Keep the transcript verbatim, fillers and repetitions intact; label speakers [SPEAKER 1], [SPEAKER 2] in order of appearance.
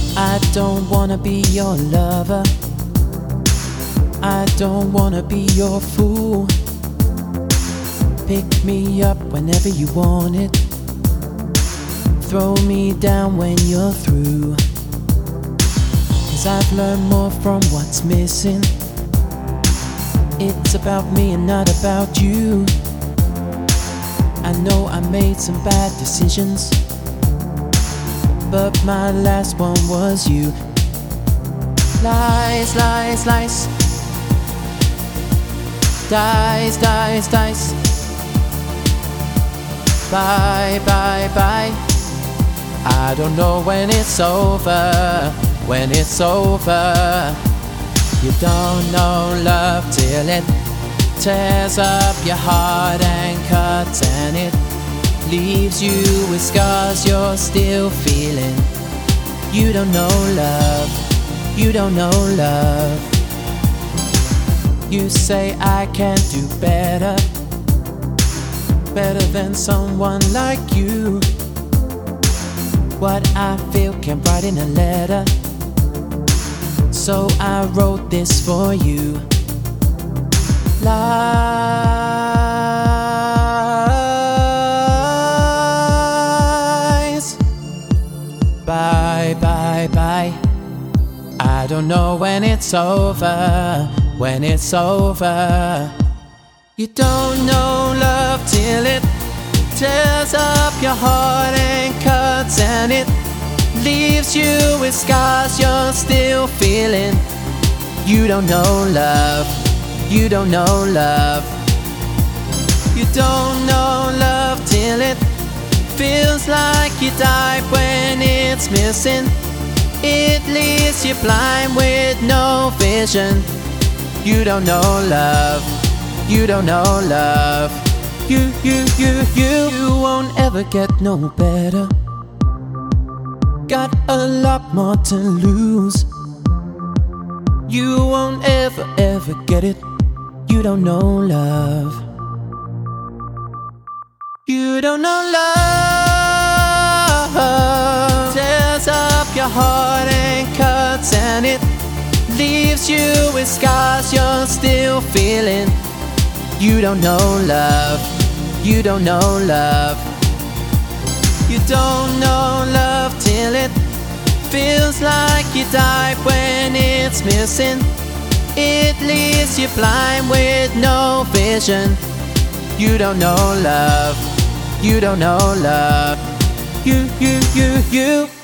[SPEAKER 1] I don't wanna be your lover. I don't wanna be your fool. Pick me up whenever you want it. Throw me down when you're through. 'Cause I've learned more from what's missing. It's about me and not about you. I know I made some bad decisions, but my last one was you. Lies, lies, lies. Dies, dies, dies. Bye, bye, bye. I don't know when it's over, when it's over. You don't know love till it tears up your heart and cuts, and it leaves you with scars you're still feeling. You don't know love, you don't know love. You say I can do better, better than someone like you. What I feel can write in a letter, so I wrote this for you. Lies. Bye, bye, bye. I don't know when it's over, when it's over. You don't know love till it tears up your heart and cuts, and it leaves you with scars you're still feeling. You don't know love, you don't know love. You don't know love till it feels like you died when it's missing. It leaves you blind with no vision. You don't know love, you don't know love. You, you, you, you, you won't ever get no better. Got a lot more to lose. You won't ever, ever get it. You don't know love. You don't know love. Tears up your heart and cuts, and it leaves you with scars you're still feeling. You don't know love, you don't know love. You don't know love till it feels like you died when it's missing. It leaves you blind with no vision. You don't know love, you don't know love. You, you, you, you.